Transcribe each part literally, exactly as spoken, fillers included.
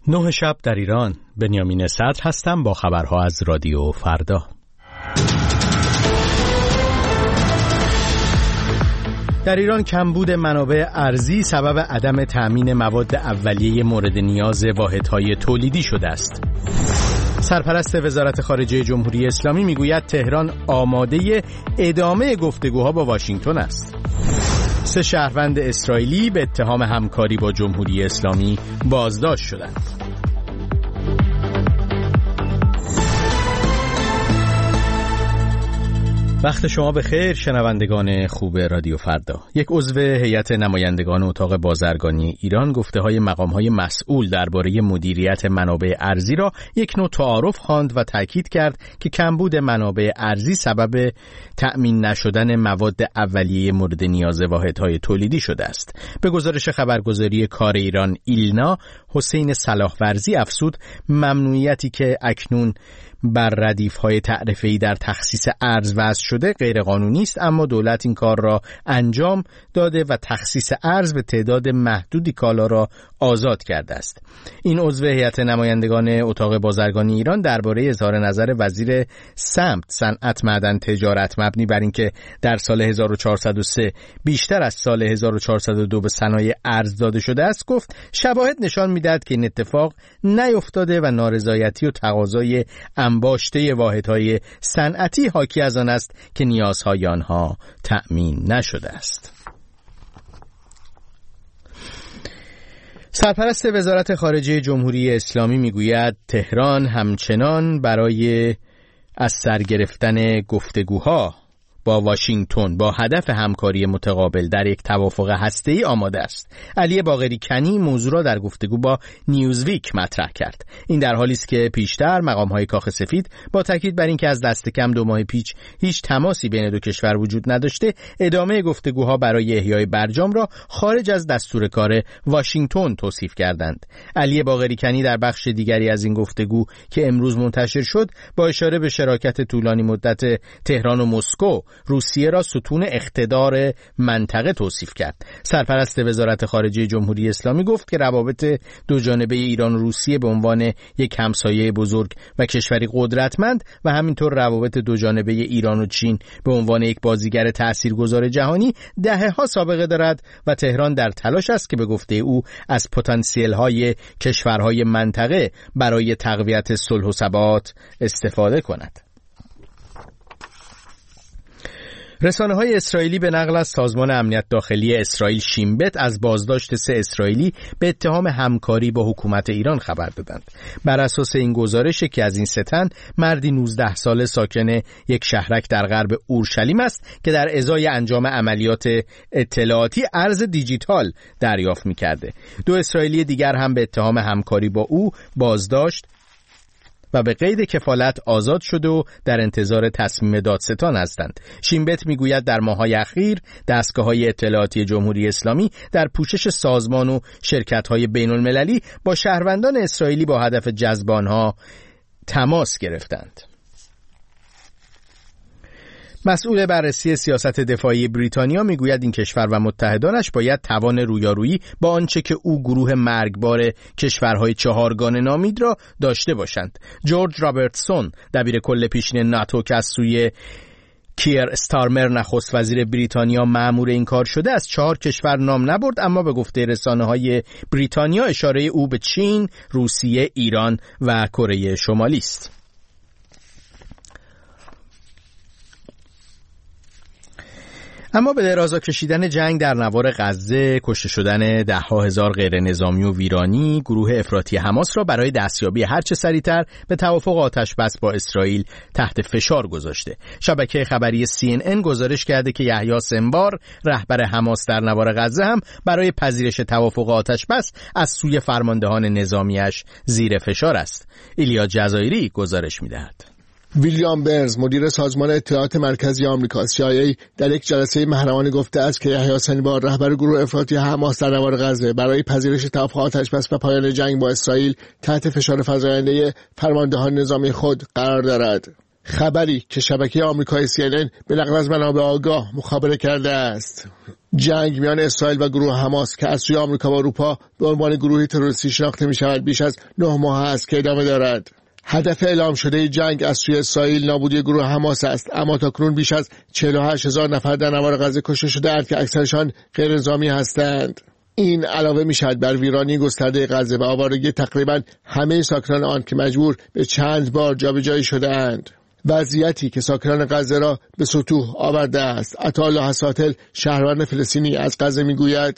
نه شب در ایران. بنیامین صدر هستم با خبرها از رادیو فردا. در ایران کمبود منابع ارزی سبب عدم تأمین مواد اولیه مورد نیاز واحدهای تولیدی شده است. سرپرست وزارت خارجه جمهوری اسلامی میگوید تهران آماده ادامه گفتگوها با واشنگتن است. سه شهروند اسرائیلی به اتهام همکاری با جمهوری اسلامی بازداشت شدند. وقت شما بخیر شنوندگان خوب رادیو فردا. یک عضو هیئت نمایندگان اتاق بازرگانی ایران گفته‌های مقام‌های مسئول درباره مدیریت منابع ارزی را یک نوع تعارف خواند و تاکید کرد که کمبود منابع ارزی سبب تأمین نشدن مواد اولیه مورد نیاز واحدهای تولیدی شده است. به گزارش خبرگزاری کار ایران ایلنا، حسین صلاح‌ورزی افزود ممنوعیتی که اکنون بر ردیف‌های تعرفه‌ای در تخصیص ارز وضع شده غیر قانونی است، اما دولت این کار را انجام داده و تخصیص ارز به تعداد محدودی کالا را آزاد کرده است. این عضو هیئت نمایندگان اتاق بازرگانی ایران درباره اظهار نظر وزیر سمت، صنعت، معدن، تجارت مبنی بر اینکه در سال هزار و چهارصد و سه بیشتر از سال هزار و چهارصد و دو به صنایع ارز داده شده است گفت شواهد نشان می‌دهد که این اتفاق نیفتاده و نارضایتی و تقاضای انباشته واحدهای صنعتی حاکی از آن است که نیازهای آنها تأمین نشده است. سرپرست وزارت خارجه جمهوری اسلامی میگوید تهران همچنان برای از سر گرفتن گفتگوها با واشنگتن با هدف همکاری متقابل در یک توافق هسته‌ای آماده است. علی باقری کنی موضوع را در گفتگو با نیوزویک مطرح کرد. این در حالی است که پیشتر مقام‌های کاخ سفید با تاکید بر اینکه از دست کم دو ماه پیش هیچ تماسی بین دو کشور وجود نداشته، ادامه گفتگوها برای احیای برجام را خارج از دستور کار واشنگتن توصیف کردند. علی باقری کنی در بخش دیگری از این گفتگو که امروز منتشر شد با اشاره به شراکت طولانی مدت تهران و مسکو، روسیه را ستون اقتدار منطقه توصیف کرد. سرپرست وزارت خارجه جمهوری اسلامی گفت که روابط دو جانبه ایران و روسیه به عنوان یک همسایه بزرگ و کشوری قدرتمند و همینطور روابط دو جانبه ایران و چین به عنوان یک بازیگر تاثیرگذار جهانی دهه‌ها سابقه دارد و تهران در تلاش است که به گفته او از پتانسیل‌های کشورهای منطقه برای تقویت صلح و ثبات استفاده کند. رسانه‌های اسرائیلی به نقل از سازمان امنیت داخلی اسرائیل شین بت از بازداشت سه اسرائیلی به اتهام همکاری با حکومت ایران خبر دادند. بر اساس این گزارش که از این سه تن مردی نوزده ساله ساکن یک شهرک در غرب اورشلیم است که در ازای انجام عملیات اطلاعاتی ارز دیجیتال دریافت می‌کرده. دو اسرائیلی دیگر هم به اتهام همکاری با او بازداشت و به قید کفالت آزاد شده و در انتظار تصمیم دادستان هستند. شین بت میگوید در ماه‌های اخیر دستگاه‌های اطلاعاتی جمهوری اسلامی در پوشش سازمان و شرکت‌های بین‌المللی با شهروندان اسرائیلی با هدف جذب آنها تماس گرفتند. مسئول بررسی سیاست دفاعی بریتانیا میگوید این کشور و متحدانش باید توان رویارویی با آنچه که او گروه مرگبار کشورهای چهارگانه نامید را داشته باشند. جورج رابرتسون دبیر کل پیشین ناتو که از سوی کیر استارمر نخست وزیر بریتانیا مأمور این کار شده از چهار کشور نام نبرد، اما به گفته رسانه‌های بریتانیا اشاره او به چین، روسیه، ایران و کره شمالی است. اما به درازا کشیدن جنگ در نوار غزه، کشته شدن ده ها هزار غیر نظامی و ویرانی، گروه افراطی حماس را برای دستیابی هرچه سریعتر به توافق آتش بس با اسرائیل تحت فشار گذاشته. شبکه خبری سی ان ان گزارش کرده که یحیی سنوار، رهبر حماس در نوار غزه، هم برای پذیرش توافق آتش بس از سوی فرماندهان نظامیش زیر فشار است. ایلیا جزایری گزارش می‌دهد. ویلیام برنز، مدیر سازمان اطلاعات مرکزی آمریکا سی آی ای، در یک جلسه محرمانه گفته است که یحیی سنوار، رهبر گروه افراطی حماس در نوار غزه، برای پذیرش توافق آتش‌بس و پایان جنگ با اسرائیل تحت فشار فزاینده فرماندهان نظامی خود قرار دارد. خبری که شبکه آمریکایی سی ان ان به نقل از منابع آگاه مخابره کرده است. جنگ میان اسرائیل و گروه حماس که از سوی آمریکا و اروپا به عنوان گروهی تروریستی شناخته می‌شود بیش از نه ماه است که ادامه دارد. هدف اعلام شده جنگ از سوی اسرائیل نابودی گروه حماس است، اما تاکنون بیش از چهل و هشت هزار نفر در نوار غزه کشته شده‌اند که اکثرشان غیر نظامی هستند. این علاوه می‌شود بر ویرانی گسترده غزه و آوارگی تقریباً همه ساکنان آن که مجبور به چند بار جابجایی شده‌اند. وضعیتی که ساکنان غزه را به ستوه آورده است. عطاالله حساتل شهروند فلسطینی از غزه میگوید: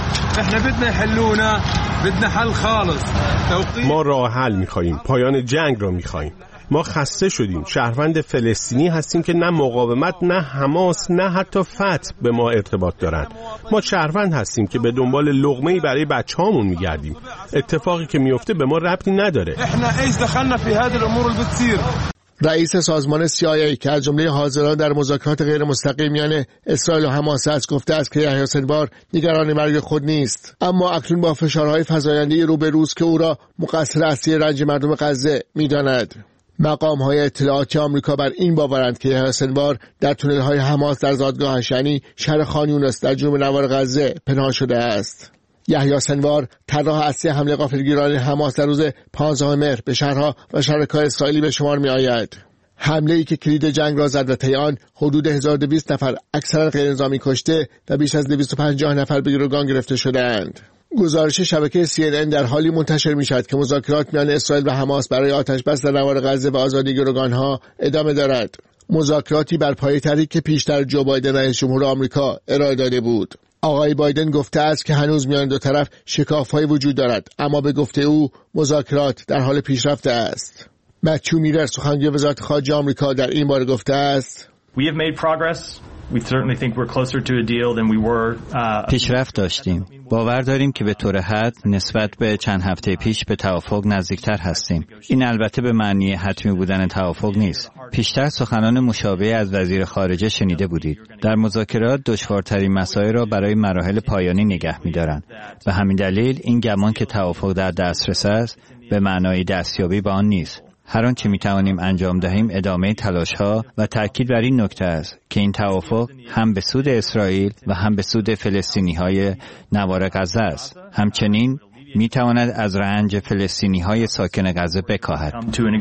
ما راه حل می‌خواهیم، پایان جنگ را می‌خواهیم. ما خسته شدیم. شهروند فلسطینی هستیم که نه مقاومت، نه حماس، نه حتی فتح به ما ارتباط دارند. ما شهروند هستیم که به دنبال لقمه‌ای برای بچه‌هامون می‌گردیم. اتفاقی که میفته به ما ربطی نداره. رئیس سازمان سی آی ای که از جمله حاضران در مذاکرات غیر مستقیم میان اسرائیل و حماس است گفته است که یحیی سنوار نگران مرگ خود نیست، اما اکنون با فشارهای فزاینده روبروست که او را مقصر اصلی رنج مردم غزه می‌داند. مقام‌های اطلاعاتی آمریکا بر این باورند که یحیی سنوار در تونل‌های حماس در زادگاهش یعنی شهر خان یونس در جنوب نوار غزه پنهان شده است. یحیی سنوار طراح اصلی حمله غافلگیران حماس در روز پانزدهم مهر به شهرها و شرکای اسرائیلی به شمار می آید. حمله‌ای که کلید جنگ را زد و طی آن حدود هزار و دویست نفر اکثرا غیر نظامی کشته و بیش از دویست و پنجاه نفر به گروگان گرفته شده‌اند. گزارش شبکه سی ان ان در حالی منتشر می‌شود که مذاکرات میان اسرائیل و حماس برای آتش‌بس در نوار غزه و آزادی گروگان‌ها ادامه دارد. مذاکراتی بر پایه طرحی که پیشتر جو بایدن رئیس جمهور آمریکا ارائه داده بود. آقای بایدن گفته است که هنوز میان دو طرف شکاف‌های وجود دارد، اما به گفته او مذاکرات در حال پیشرفت است. متیو میلر سخنگوی وزارت خارجه آمریکا در این باره گفته است: We have made progress. We certainly think we're closer to a deal than we were. پیشرفت داشتیم. باور داریم که به طور حد نسبت به چند هفته پیش به توافق نزدیکتر هستیم. این البته به معنی حتمی بودن توافق نیست. پیشتر سخنان مشابه از وزیر خارجه شنیده بودید. در مذاکرات دشوارترین مسائل را برای مراحل پایانی نگه می‌دارند. به همین دلیل این گمان که توافق در دسترس است به معنای دستیابی به آن نیست. هر آنچه می‌توانیم انجام دهیم ادامه تلاش‌ها و تأکید بر این نکته است که این توافق هم به سود اسرائیل و هم به سود فلسطینی‌های نوار غزه است. همچنین می‌تواند از رنج فلسطینی‌های ساکن غزه بکاهد.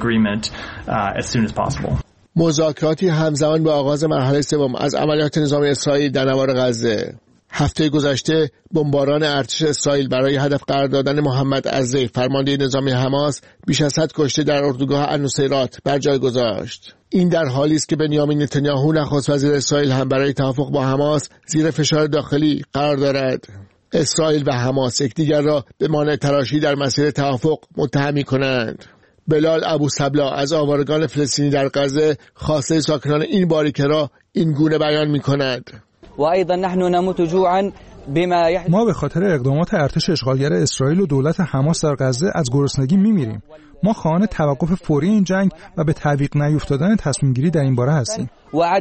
مذاکراتی همزمان با آغاز مرحله سوم از عملیات نظامی اسرائیل در نوار غزه. هفته گذشته بمباران ارتش اسرائیل برای هدف قرار دادن محمد الزیف فرمانده نظامی حماس بیش از صد کشته در اردوگاه النصیرات بر جای گذاشت. این در حالی است که بنیامین نتانیاهو نخست وزیر اسرائیل هم برای توافق با حماس زیر فشار داخلی قرار دارد. اسرائیل و حماس یکدیگر را به مانع تراشی در مسیر توافق متهم می‌کنند. بلال ابو سبلا از آوارگان فلسطینی در غزه خواسته ساکنان این باریکه را این گونه بیان می‌کند: ما به خاطر اقدامات ارتش اشغالگر اسرائیل و دولت حماس در غزه از گرسنگی میمیریم. ما خواهان توقف فوری این جنگ و به تعویق نیفتادن تصمیم گیری در این باره هستیم.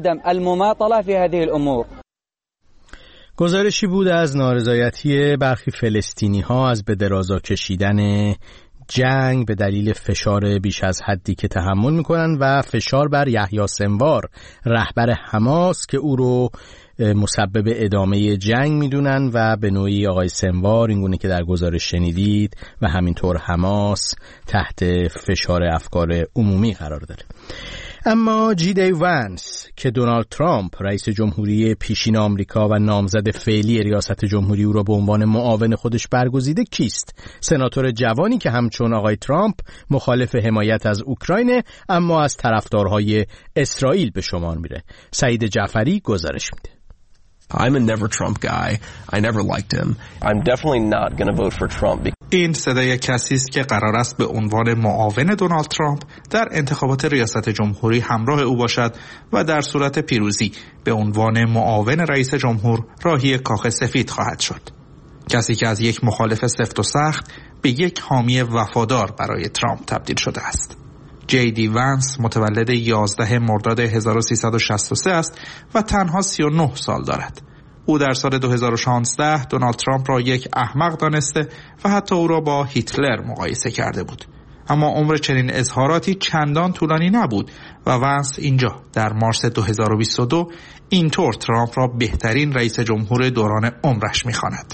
گزارشی بود از نارضایتی برخی فلسطینی ها از به درازا کشیدن جنگ به دلیل فشار بیش از حدی که تحمل میکنن و فشار بر یحیی سنوار رهبر حماس که او رو مسبب ادامه جنگ میدونن و به نوعی آقای سنوار اینگونه که در گزارش شنیدید و همینطور حماس تحت فشار افکار عمومی قرار داره. اما جی دی وانس که دونالد ترامپ رئیس جمهوری پیشین آمریکا و نامزد فعلی ریاست جمهوری او را به عنوان معاون خودش برگزیده کیست؟ سناتور جوانی که همچون آقای ترامپ مخالف حمایت از اوکراین اما از طرفدارهای اسرائیل به شمار میره. سعید جعفری گزارش میده. I'm a never Trump guy. I never liked him. I'm definitely not going to vote for Trump. این صدای کسی است که قرار است به عنوان معاون دونالد ترامپ در انتخابات ریاست جمهوری همراه او باشد و در صورت پیروزی به عنوان معاون رئیس جمهور راهی کاخ سفید خواهد شد. کسی که از یک مخالف سفت و سخت به یک حامی وفادار برای ترامپ تبدیل شده است. جی دی وانس متولد یازده مرداد هزار و سیصد و شصت و سه است و تنها سی و نه سال دارد. او در سال دو هزار و شانزده دونالد ترامپ را یک احمق دانسته و حتی او را با هیتلر مقایسه کرده بود. اما عمر چنین اظهاراتی چندان طولانی نبود و ونس اینجا در مارس دو هزار و بیست و دو اینطور ترامپ را بهترین رئیس جمهور دوران عمرش می‌خواند.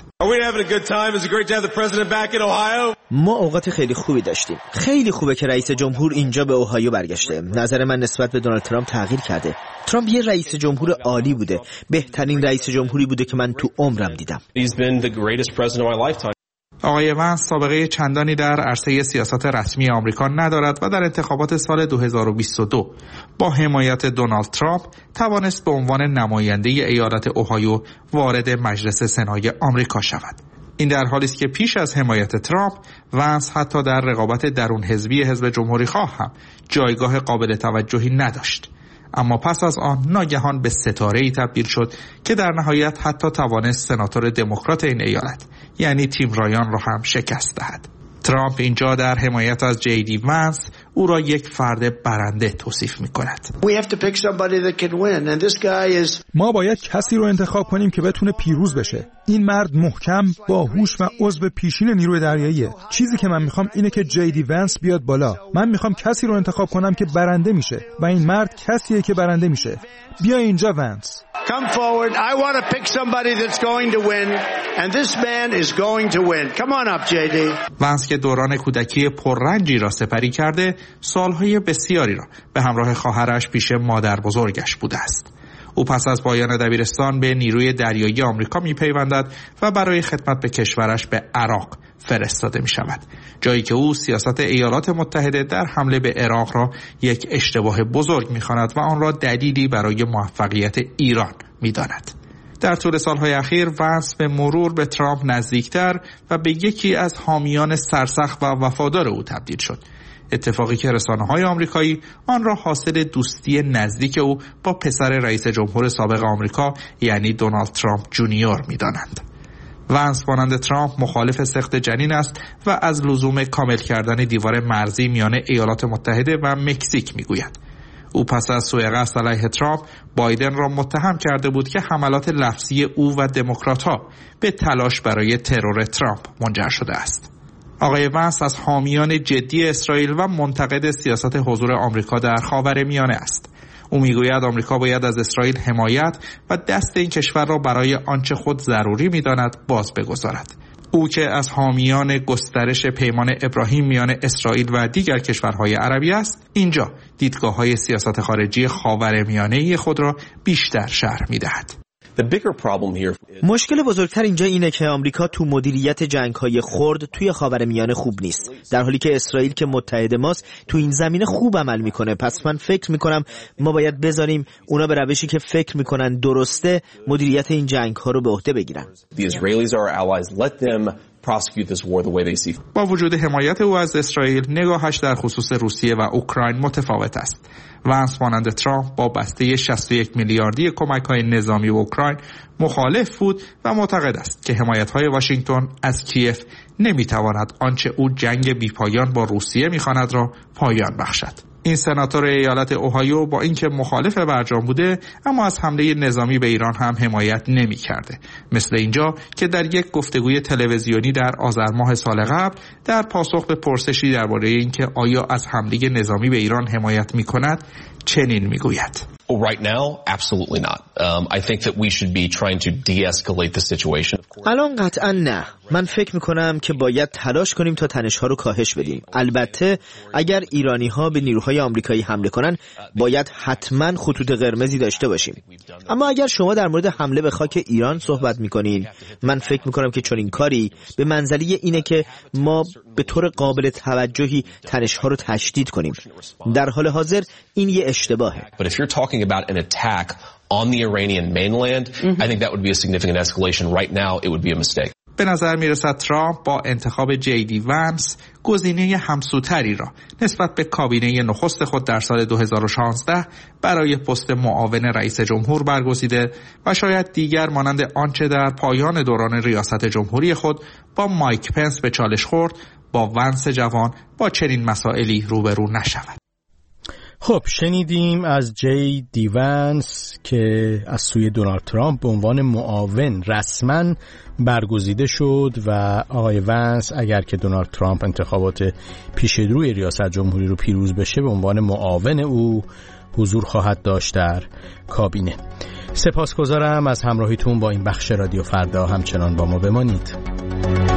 ما اوقات خیلی خوبی داشتیم. خیلی خوبه که رئیس جمهور اینجا به اوهایو برگشته. نظر من نسبت به دونالد ترامپ تغییر کرده. ترامپ یه رئیس جمهور عالی بوده. بهترین رئیس جمهوری بوده که من تو عمرم دیدم. آقای ونس سابقه چندانی در عرصه سیاست رسمی آمریکا ندارد و در انتخابات سال دو هزار و بیست و دو با حمایت دونالد ترامپ توانست به عنوان نماینده ایالت اوهایو وارد مجلس سنای آمریکا شود. این در حالی است که پیش از حمایت ترامپ، ونس حتی در رقابت درون حزبی حزب جمهوری خواه هم جایگاه قابل توجهی نداشت. اما پس از آن ناگهان به ستاره‌ای تبدیل شد که در نهایت حتی توانست سناتور دموکرات این ایالت یعنی تیم رایان را هم شکست دهد. ترامپ اینجا در حمایت از جی دی ونس او را یک فرد برنده توصیف می کند. ما باید کسی رو انتخاب کنیم که بتونه پیروز بشه. این مرد محکم، باهوش و عضو پیشین نیروی دریاییه. چیزی که من میخوام اینه که جی دی ونس بیاد بالا. من میخوام کسی رو انتخاب کنم که برنده میشه و این مرد کسیه که برنده میشه. بیا اینجا ونس. Come forward. I want to pick somebody that's going to win, and this man is going to win. Come on up, جی دی. ونس که دوران کودکی پررنجی را سپری کرده، سالهای بسیاری را به همراه خواهرش پیش مادر بزرگش بوده است. او پس از پایان دبیرستان به نیروی دریایی آمریکا می‌پیوندد و برای خدمت به کشورش به عراق فرستاده می شود. جایی که او سیاست ایالات متحده در حمله به عراق را یک اشتباه بزرگ می خواند و آن را دلیلی برای موفقیت ایران می داند. در طول سالهای اخیر ونس به مرور به ترامپ نزدیکتر و به یکی از حامیان سرسخت و وفادار او تبدیل شد. اتفاقی که رسانه‌های آمریکایی آن را حاصل دوستی نزدیک او با پسر رئیس جمهور سابق آمریکا یعنی دونالد ترامپ جونیور می‌دانند. ونس مانند ترامپ مخالف سقط جنین است و از لزوم کامل کردن دیوار مرزی میان ایالات متحده و مکزیک میگوید. او پس از سوء قصد علیه ترامپ بایدن را متهم کرده بود که حملات لفظی او و دموکرات‌ها به تلاش برای ترور ترامپ منجر شده است. آقای ونس از حامیان جدی اسرائیل و منتقد سیاست حضور آمریکا در خاورمیانه است. او میگوید آمریکا باید از اسرائیل حمایت و دست این کشور را برای آنچه خود ضروری می‌داند باز بگذارد. او که از حامیان گسترش پیمان ابراهیم میان اسرائیل و دیگر کشورهای عربی است، اینجا دیدگاه‌های سیاست خارجی خاورمیانه خود را بیشتر شرح می‌دهد. مشکل بزرگتر اینجا اینه که آمریکا تو مدیریت جنگ‌های خرد توی خاورمیانه خوب نیست، در حالی که اسرائیل که متحد ماست تو این زمینه خوب عمل میکنه. پس من فکر میکنم ما باید بذاریم اونا به روشی که فکر میکنن درسته مدیریت این جنگ‌ها رو به عهده بگیرن. با وجود حمایت او از اسرائیل، نگاهش در خصوص روسیه و اوکراین متفاوت است. ونس مانند ترامپ با بسته شصت و یک میلیاردی کمک‌های نظامی به اوکراین مخالف بود و معتقد است که حمایت‌های واشنگتن از کیف نمی‌تواند آنچه او جنگ بی‌پایان با روسیه می‌خواند را پایان بخشد. این سناتور ایالت اوهایو با اینکه مخالف برجام بوده اما از حمله نظامی به ایران هم حمایت نمی کرده. مثل اینجا که در یک گفتگوی تلویزیونی در آذر ماه سال قبل در پاسخ به پرسشی درباره اینکه آیا از حمله نظامی به ایران حمایت می کند چنین می گوید: Right now, absolutely not. Um, I think that we should be trying to de-escalate the situation. الان قطعا نه. من فکر میکنم که باید تلاش کنیم تا تنش‌ها رو کاهش بدیم. البته اگر ایرانی‌ها به نیروهای آمریکایی حمله کنن باید حتما خطوط قرمزی داشته باشیم. اما اگر شما در مورد حمله به خاک ایران صحبت میکنین، من فکر میکنم که چنین کاری به منزله اینه که ما به طور قابل توجهی تنش‌ها رو تشدید کنیم. در حال حاضر این یه اشتباهه. But if you're talking about an attack on the Iranian mainland, mm-hmm. I think that would be a significant escalation. Right now, it would be a mistake. به نظر میرسد ترامپ با انتخاب جی دی ونس گزینه همسوتری را نسبت به کابینه نخست خود در سال دو هزار و شانزده برای پست معاون رئیس جمهور برگزیده و شاید دیگر مانند آنچه در پایان دوران ریاست جمهوری خود با مایک پنس به چالش خورد، با ونس جوان با چنین مسائلی روبرو نشود. خب شنیدیم از جی دی ونس که از سوی دونالد ترامپ به عنوان معاون رسما برگزیده شد و آقای ونس اگر که دونالد ترامپ انتخابات پیش روی ریاست جمهوری رو پیروز بشه به عنوان معاون او حضور خواهد داشت در کابینه. سپاسگزارم از همراهیتون با این بخش رادیو فردا، همچنان با ما بمانید.